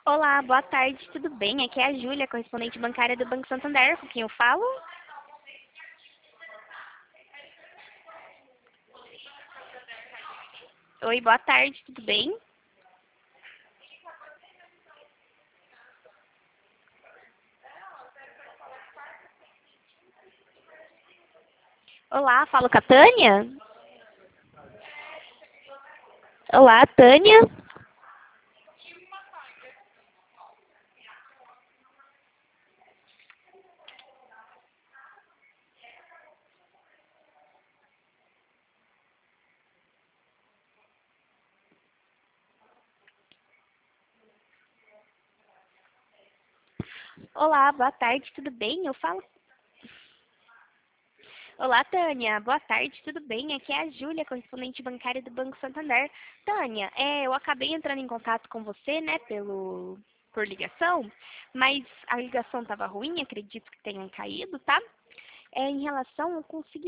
Olá, boa tarde, tudo bem? Aqui é a Júlia, correspondente bancária do Banco Santander, com quem eu falo. Oi, boa tarde, tudo bem? Olá, falo com a Tânia? Olá, Tânia. Olá, boa tarde, tudo bem? Eu falo. Olá, Tânia, boa tarde, tudo bem? Aqui é a Júlia, correspondente bancária do Banco Santander. Tânia, eu acabei entrando em contato com você, né, por ligação, mas a ligação estava ruim, acredito que tenha caído, tá? Em relação, eu consegui